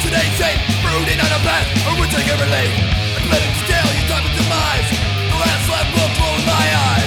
hallucination, brooding on a path on which I can relate. I'm planning to tell you time of demise. The last left book rolling my eyes.